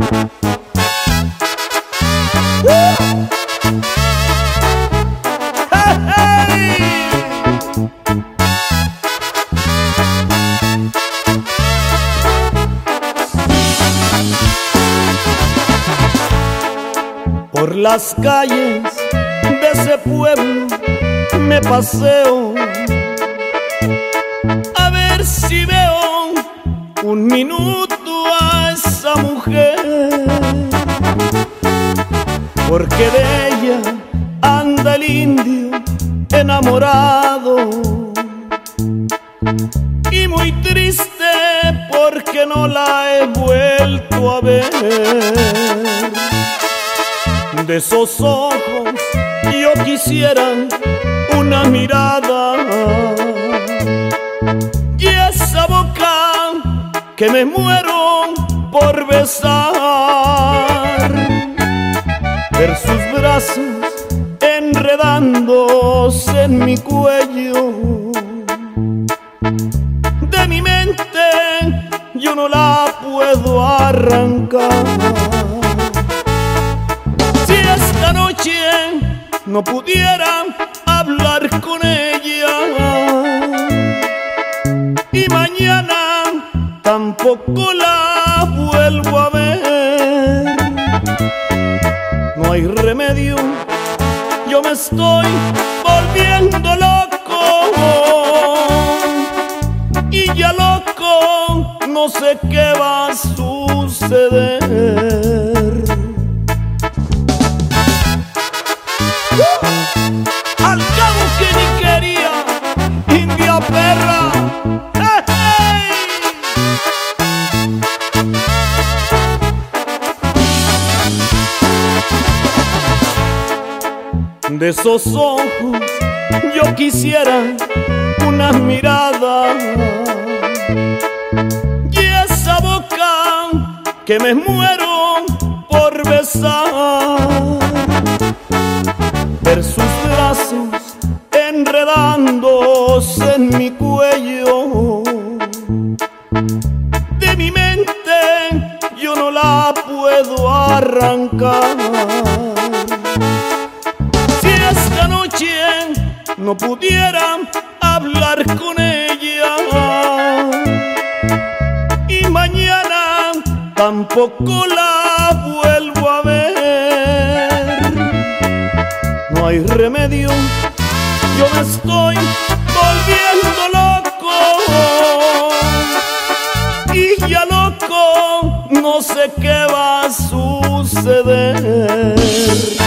Por las calles de ese pueblo me paseo a ver si veo un minuto a esa mujer, porque de ella anda el indio enamorado y muy triste porque no la he vuelto a ver. De esos ojos yo quisiera una mirada y esa boca que me muero por besar, ver sus brazos enredándose en mi cuello. De mi mente yo no la puedo arrancar. Si esta noche no pudiera hablar con ella y mañana tampoco la vuelvo a ver, no hay remedio, yo me estoy volviendo loco y ya loco no sé qué va a suceder. Al cabo que ni quería, india perra. ¡Hey! De esos ojos yo quisiera una mirada y esa boca que me muero por besar, ver sus brazos enredándose en mi cuello. De mi mente yo no la puedo arrancar. Si esta noche no pudiera hablar con ella y mañana tampoco la vuelvo a ver, no hay remedio, yo me estoy volviendo loco y ya loco no sé qué va a suceder.